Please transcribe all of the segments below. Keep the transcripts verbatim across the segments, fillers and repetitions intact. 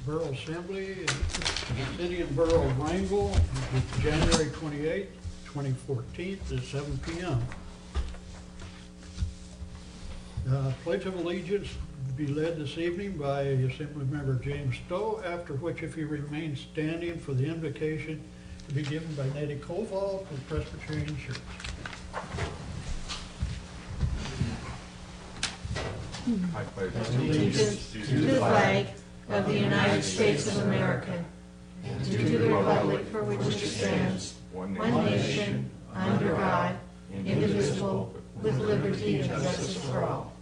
Borough Assembly, in the City and Borough of Wrangell, January twenty-eighth, twenty fourteen, at seven P M Uh, Pledge of Allegiance will be led this evening by Assemblymember James Stowe, after which, if he remains standing, for the invocation to be given by Nettie Koval from Presbyterian Church. I pledge allegiance to the flag of the United States of America and to the republic for which it stands, one nation, under God, indivisible, with liberty and justice for all.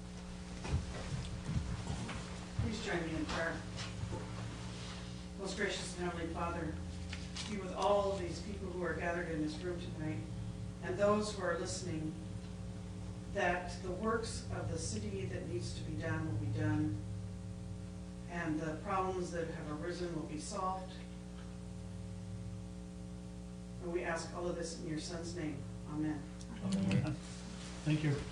Please join me in prayer. Most gracious and Heavenly Father, be with all of these people who are gathered in this room tonight and those who are listening, that the works of the city that needs to be done will be done, and the problems that have arisen will be solved. And we ask all of this in your Son's name. Amen. Amen. Thank you.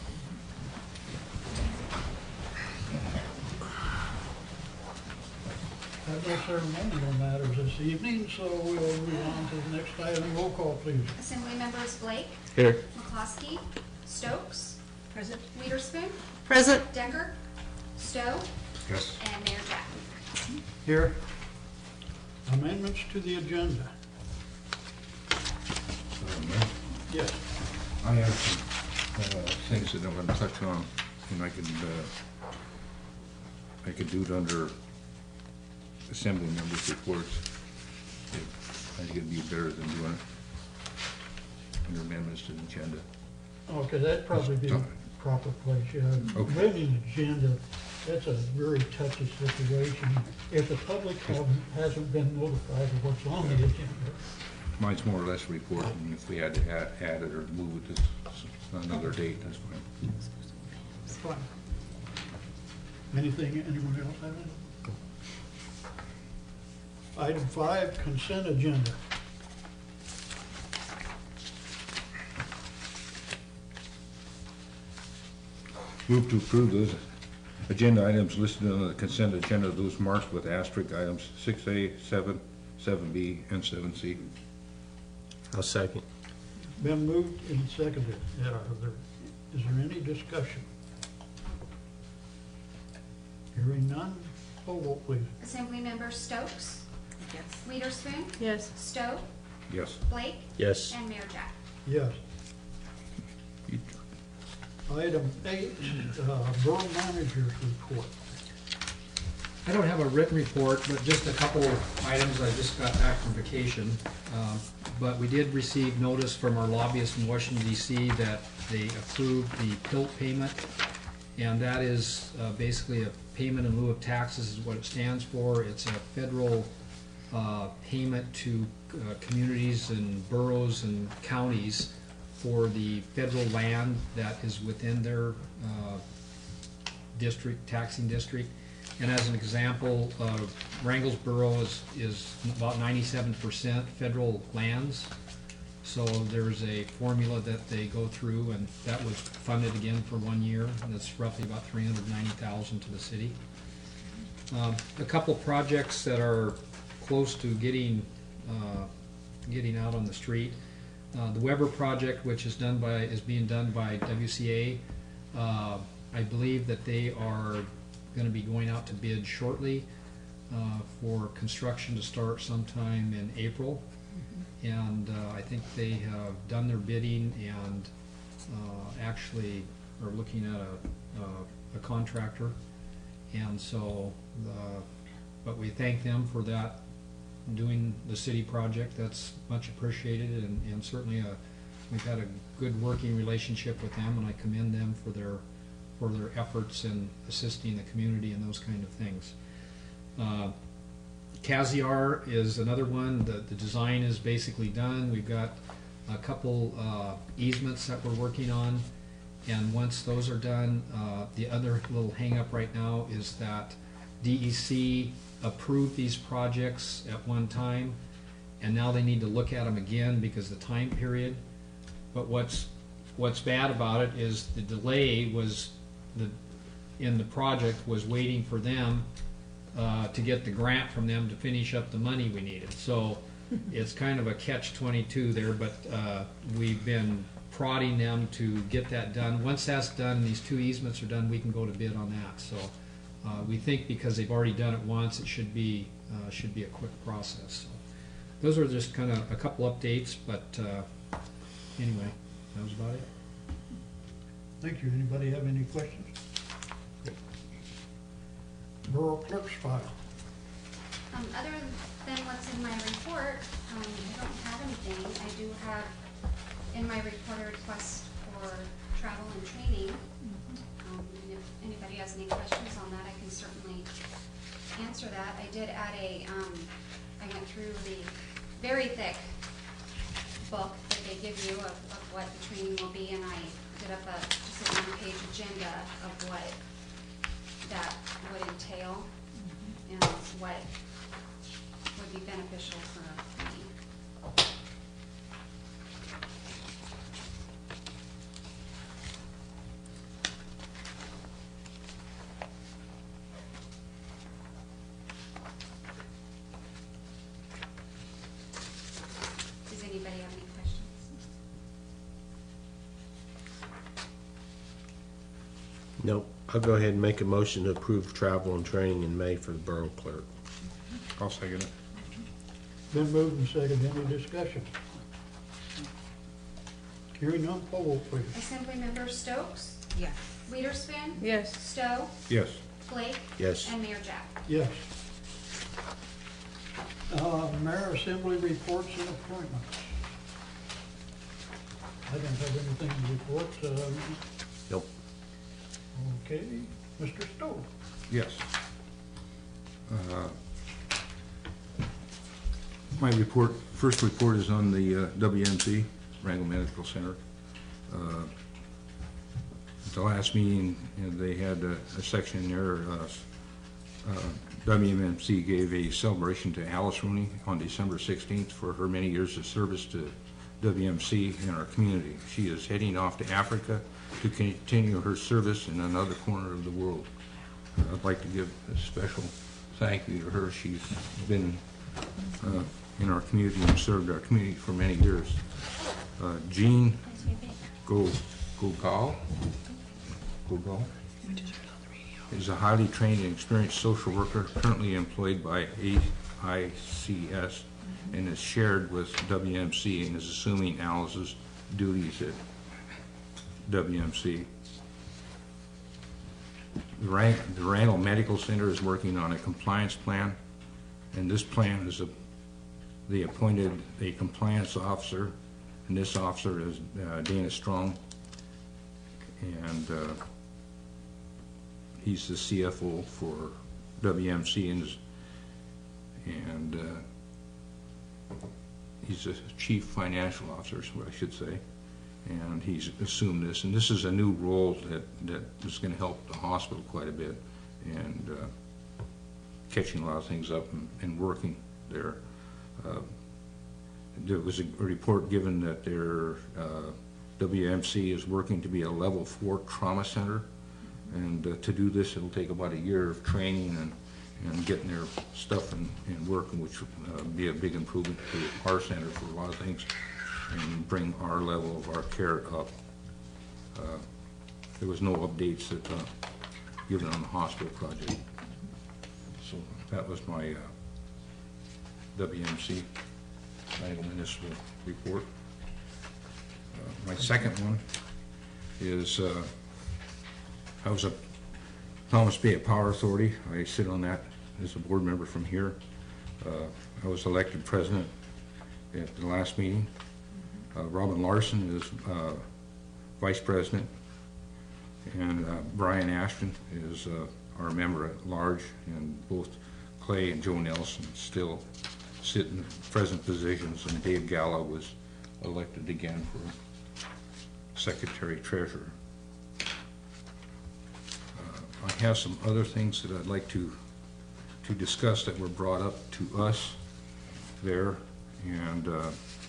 Have no ceremonial matters this evening, so we'll move on to the next item. Roll call, please. Assembly members Blake, Here. McCloskey, Stokes, Present. Witherspoon, Present. Decker, Stowe, Yes. and Mayor Jack. Here. Amendments to the agenda. Yes. I have some uh, things that I'm going to touch on, and I could, uh, I could do it under assembly members' reports. I think it'd be better than doing it under amendments to the agenda. Okay, that'd probably be the proper place, yeah. Okay. Amending agenda, that's a very touchy situation. If the public haven't, hasn't been notified of what's on the agenda. Mine's more or less a report, and if we had to add, add it or move it to s- another date, that's fine. Fine. Anything, anyone else have any? Item five, consent agenda. Move to approve those agenda items listed on the consent agenda, those marked with asterisk items six A, seven, seven B, and seven C. I'll second. Been moved and seconded. Yeah, are there, is there any discussion? Hearing none, poll vote please. Assembly members Stokes, Yes. Witherspoon, Yes. Stowe, Yes. Blake, Yes. and Mayor Jack. Yes. Item eight, uh, borough manager's report. I don't have a written report, but just a couple items. I just got back from vacation. Um, But we did receive notice from our lobbyists in Washington D C that they approved the P I L T payment. And that is uh, basically a payment in lieu of taxes is what it stands for. It's a federal uh, payment to uh, communities and boroughs and counties for the federal land that is within their uh, district, taxing district. And as an example, uh, Wrangell's borough is, is about ninety-seven percent federal lands. So there's a formula that they go through, and that was funded again for one year, and that's roughly about three hundred ninety thousand dollars to the city. Um, a couple projects that are close to getting, uh, getting out on the street. Uh, the Weber project, which is done by, is being done by W C A. Uh, I believe that they are going to be going out to bid shortly uh, for construction to start sometime in April. And uh, I think they have done their bidding and uh, actually are looking at a, a, a contractor. And so, uh, but we thank them for that, doing the city project. That's much appreciated, and, and certainly a, we've had a good working relationship with them, and I commend them for their for their efforts in assisting the community and those kind of things. Uh, Caziar is another one. The, the design is basically done. We've got a couple uh, easements that we're working on, and once those are done, uh, the other little hang-up right now is that D E C approved these projects at one time, and now they need to look at them again because of the time period. But what's what's bad about it is the delay was the in the project was waiting for them uh, to get the grant from them to finish up the money we needed. So it's kind of a catch twenty-two there, but uh, we've been prodding them to get that done. Once that's done, these two easements are done, we can go to bid on that. So uh, we think because they've already done it once, it should be uh, should be a quick process. So those are just kind of a couple updates, but uh, anyway, that was about it. Thank you. Anybody have any questions? Borough clerk's file. Um, other than what's in my report, um, I don't have anything. I do have in my report a request for travel and training. Um, and if anybody has any questions on that, I can certainly answer that. I did add a, um, I went through the very thick book that they give you of, of what the training will be, and I did up a, just a one-page agenda of what that would entail and what would be beneficial for me. Does anybody have any questions? Nope. I'll go ahead and make a motion to approve travel and training in May for the borough clerk. I'll second it. Been moved and seconded. Any discussion? Hearing none, poll vote please. Assemblymember Stokes, Yes. Wiederspin, Yes. Stowe, Yes. Blake, Yes. and Mayor Jack. Yes. Uh, Mayor Assembly reports and appointments. I don't have anything to report. Um, Nope. Okay, Mister Stowe. Yes. Uh, My report, first report is on the uh, W M C, Wrangell Medical Center. Uh, At the last meeting, you know, they had a a section there, uh, uh, W M C gave a celebration to Alice Rooney on December sixteenth for her many years of service to W M C in our community. She is heading off to Africa to continue her service in another corner of the world. I'd like to give a special thank you to her. She's been uh, in our community and served our community for many years. Uh, Jean Go Gogal Gogal is a highly trained and experienced social worker currently employed by A I C S and is shared with W M C and is assuming Alice's duties at W M C. The Rang- the Wrangell Medical Center is working on a compliance plan, and this plan is a, they appointed a compliance officer, and this officer is uh, Dana Strong, and uh, he's the C F O for W M C, and, is, and uh, he's a chief financial officer, is what I should say. And he's assumed this, and this is a new role that, that is going to help the hospital quite a bit, and uh, catching a lot of things up and, and working there. Uh, there was a, a report given that their uh, W M C is working to be a level four trauma center, and uh, to do this it'll take about a year of training and, and getting their stuff and, and working, which would uh, be a big improvement to our center for a lot of things, and bring our level of our care up. Uh, there was no updates that uh, given on the hospital project. So that was my uh, W M C Wrangell Municipal report. Uh, my second one is uh, I was a Thomas Bay Power Authority. I sit on that as a board member from here. Uh, I was elected president at the last meeting. Uh, Robin Larson is uh, vice president, and uh, Brian Ashton is uh, our member at large, and both Clay and Joe Nelson still sit in present positions, and Dave Gallo was elected again for secretary treasurer. Uh, I have some other things that I'd like to to discuss that were brought up to us there, and uh,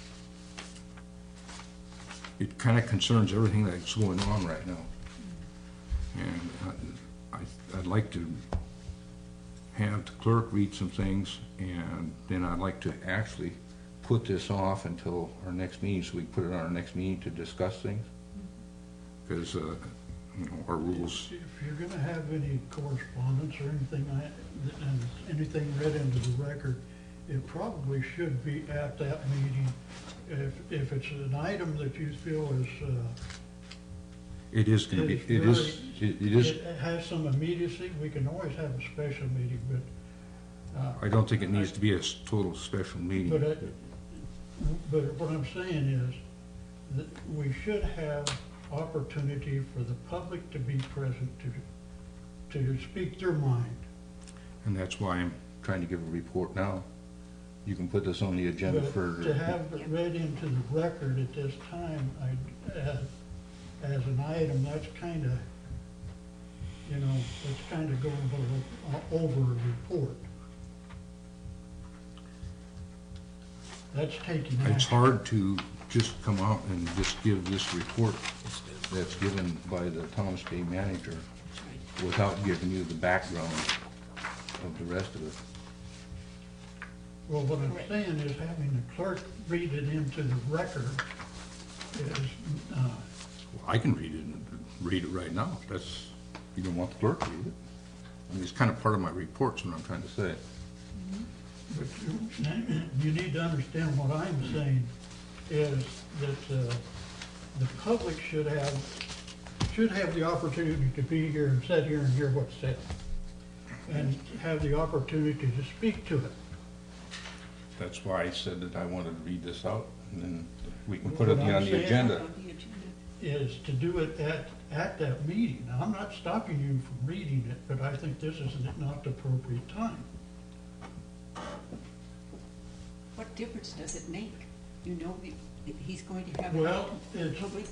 it kind of concerns everything that's going on right now. And I, I, I'd like to have the clerk read some things, and then I'd like to actually put this off until our next meeting, so we can put it on our next meeting to discuss things. Because, uh, you know, our rules, If you're gonna have any correspondence or anything, I- and anything read into the record, it probably should be at that meeting. If, if it's an item that you feel is, uh, it is gonna be, It's it is, it it is, it has some immediacy, we can always have a special meeting, but, uh, I don't think it needs to be a s- total special meeting. But, I- but what I'm saying is that we should have opportunity for the public to be present to, to speak their mind. And that's why I'm trying to give a report now. You can put this on the agenda But for. to have it read into the record at this time, I, as, as an item, that's kind of, you know, that's kind of going over, over a report. That's taking action. It's hard to just come out and just give this report that's given by the Thomas Bay manager without giving you the background of the rest of it. Well, what I'm saying is having the clerk read it into the record is, uh, Well, I can read it, and read it right now. That's, you don't want the clerk to read it. I mean, it's kind of part of my report's what I'm trying to say. but you, you need to understand what I'm saying is that, uh, the public should have, should have the opportunity to be here and sit here and hear what's said. And have the opportunity to speak to it. That's why I said that I wanted to read this out, and then we can put it What I'm on the saying- agenda. Is to do it at, at that meeting. Now, I'm not stopping you from reading it, but I think this is not the appropriate time. What difference does it make? You know, that he's going to have. Well, it's, Public,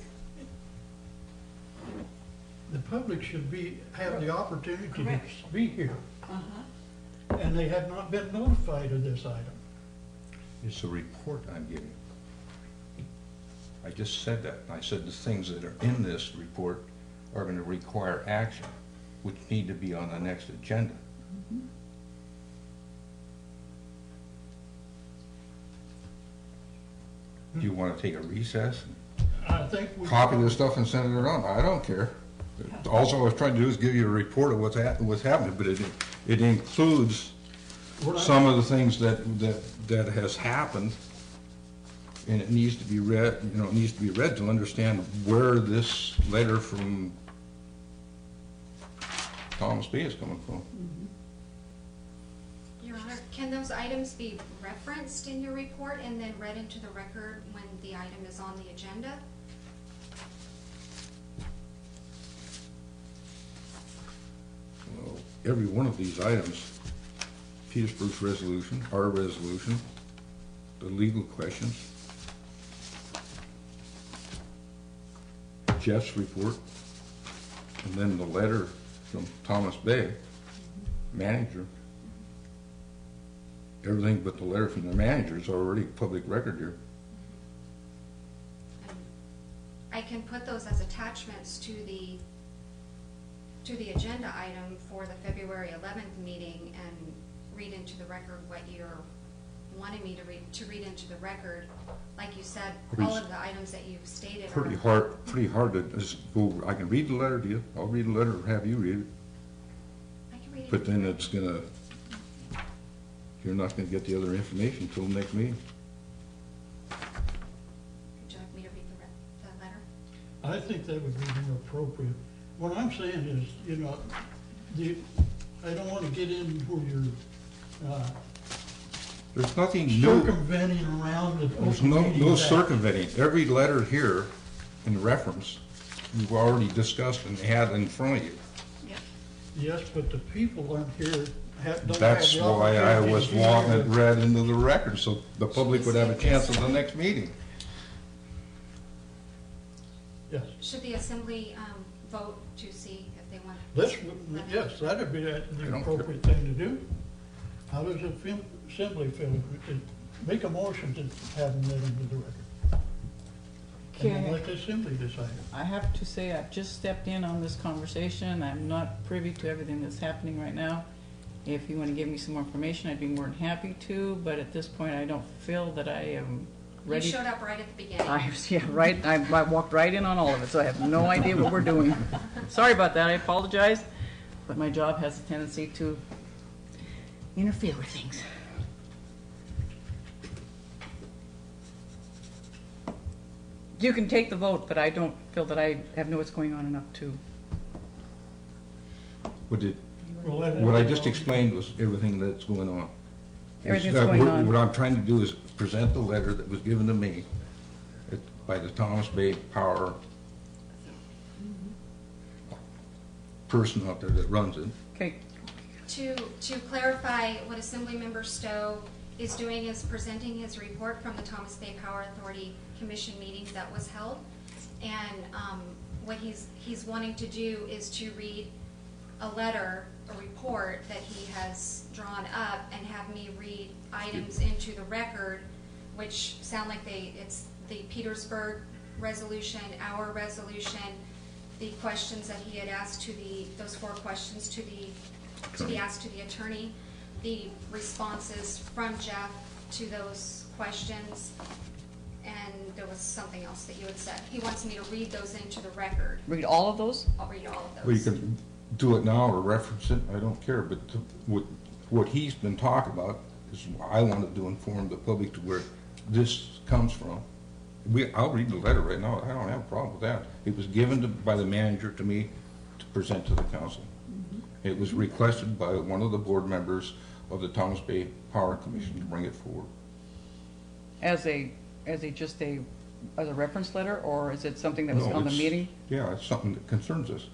the public should be, have the opportunity to Correct. be here, uh-huh, and they have not been notified of this item. It's a report I'm giving. I just said that. I said the things that are in this report are gonna require action, which need to be on the next agenda. Do you wanna take a recess, I think we. copy this stuff and send it around? I don't care. Also, I was trying to do is give you a report of what's hap, what's happening, but it, it includes What I- some of the things that, that, that has happened, and it needs to be read, you know, it needs to be read to understand where this letter from Thomas B is coming from. Your Honor, can those items be referenced in your report and then read into the record when the item is on the agenda? Well, every one of these items, Petersburg's resolution, our resolution, the legal questions, Jeff's report, and then the letter from Thomas Bay, manager. Everything but the letter from the manager is already public record here. And I can put those as attachments to the, to the agenda item for the February eleventh meeting and read into the record what you're wanting me to read, to read into the record. Like you said, all of the items that you've stated are. Pretty hard, pretty hard to just go, I can read the letter to you, I'll read the letter or have you read it, I can read it. but then it's gonna, you're not gonna get the other information until the next meeting. Would you like me to read the, re- the letter? I think that would be more appropriate. What I'm saying is, you know, the, I don't want to get in where you're, uh, There's nothing new, circumventing around the there's open no, meetings no act. circumventing. Every letter here in reference, you've already discussed and had in front of you. yep. Yes, but the people aren't here, have, don't have That's the why I opportunity was to be wanting here. it read into the record, so the public would have a chance at the next meeting. Yes, Should the assembly, um, vote to see if they want? this, would- yes, that'd be the I don't care. appropriate thing to do. How does the fam- assembly feel? Make a motion to have them read into the record. And then Okay. let the assembly decide. I have to say, I've just stepped in on this conversation. I'm not privy to everything that's happening right now. If you want to give me some more information, I'd be more than happy to, but at this point, I don't feel that I am You ready. showed up right at the beginning. I, yeah, right, I, I walked right in on all of it, so I have no idea what we're doing. Sorry about that, I apologize, but my job has a tendency to interfere with things. You can take the vote, but I don't feel that I have know what's going on enough to. What did, Well, let it- what I just explained was everything that's going on. Everything's It's, uh, going what- on. What I'm trying to do is present the letter that was given to me at- by the Thomas Bay Power person out there that runs it. Okay, To, to clarify, what Assemblymember Stowe is doing is presenting his report from the Thomas Bay Power Authority Commission meeting that was held. And um, what he's, he's wanting to do is to read a letter, a report that he has drawn up and have me read items into the record, which sound like they, it's the Petersburg resolution, our resolution, the questions that he had asked to the, those four questions to the, to be asked to the attorney, the responses from Jeff to those questions, and there was something else that you had said. He wants me to read those into the record. read all of those? I'll read all of those. Well, you can do it now or reference it, I don't care, but the- what, what he's been talking about is I wanted to inform the public to where this comes from. We, I'll read the letter right now, I don't have a problem with that. It was given to, by the manager to me to present to the council. It was requested by one of the board members of the Thomas Bay Power Commission to bring it forward. As a, as a, just a, as a reference letter, or is it something that was No, on the it's- meeting? Yeah, it's something that concerns us.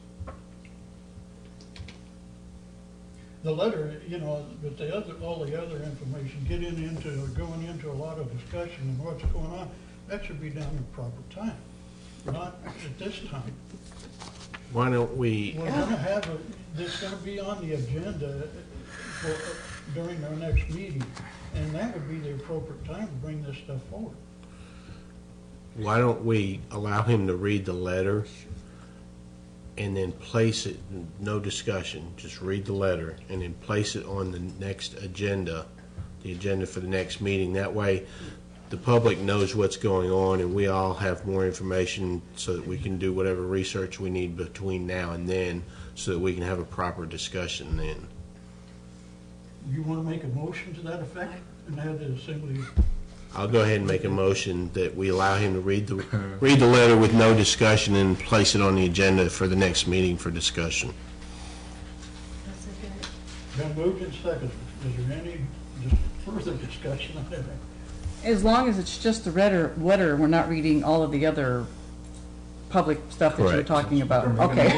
The letter, you know, with the other, all the other information, getting into, going into a lot of discussion and what's going on, that should be done in proper time, not at this time. Why don't we, We're gonna have a, this gonna be on the agenda for, during our next meeting, and that would be the appropriate time to bring this stuff forward. why don't we allow him to read the letter and then place it, no discussion, just read the letter, and then place it on the next agenda, the agenda for the next meeting. That way, the public knows what's going on, and we all have more information so that we can do whatever research we need between now and then, so that we can have a proper discussion then. You wanna make a motion to that effect, and have the assembly, I'll go ahead and make a motion that we allow him to read the, read the letter with no discussion and place it on the agenda for the next meeting for discussion. been moved and seconded. Is there any just further discussion on that? As long as it's just the letter, letter, we're not reading all of the other public stuff that you're Correct. talking about. Okay.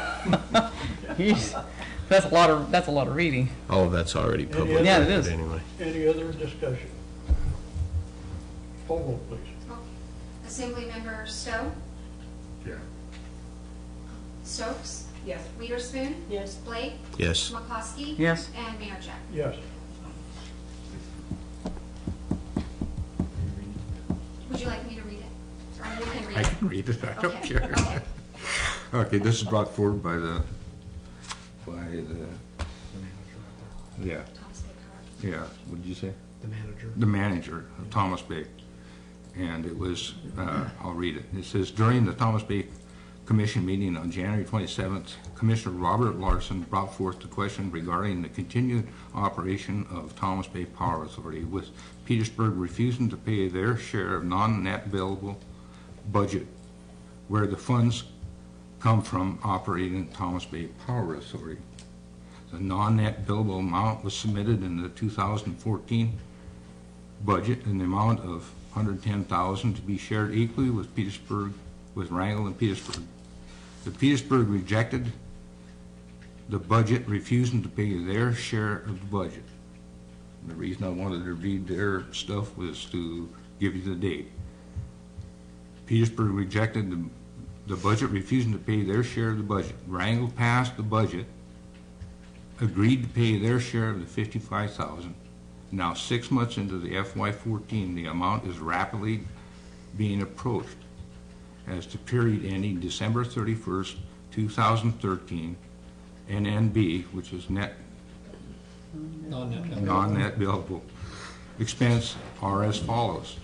Jeez. That's a lot of, that's a lot of reading. All of that's already public. other- Yeah, it is. Anyway. Any other discussion? Poll vote, please. Assemblymember Stowe? Yeah. Stokes? Yes. Witherspoon? Yes. Blake? Yes. McCloskey? Yes. And Mayor Jack. Yes. Would you like me to read it? Or you can read I it? can read it, I don't Okay, care. okay. Okay, this is brought forward by the, by the, yeah, Thomas Bay Power. yeah, what did you say? The manager. The manager of Thomas Bay. And it was, uh, I'll read it. It says, during the Thomas Bay Commission meeting on January twenty-seventh, Commissioner Robert Larson brought forth the question regarding the continued operation of Thomas Bay Power Authority, with Petersburg refusing to pay their share of non-net billable budget, where the funds come from operating Thomas Bay Power Authority. The non-net billable amount was submitted in the two thousand fourteen budget in the amount of one hundred ten thousand dollars to be shared equally with Petersburg, with Wrangell and Petersburg. The Petersburg rejected the budget, refusing to pay their share of the budget. The reason I wanted to read their stuff was to give you the date. Petersburg rejected the, the budget, refusing to pay their share of the budget. Wrangell passed the budget, agreed to pay their share of the fifty-five thousand dollars. Now, six months into the F Y fourteen, the amount is rapidly being approached. As to period ending December thirty-first, two thousand thirteen, N N B, which is net Non-net. non-net billable expense are as follows.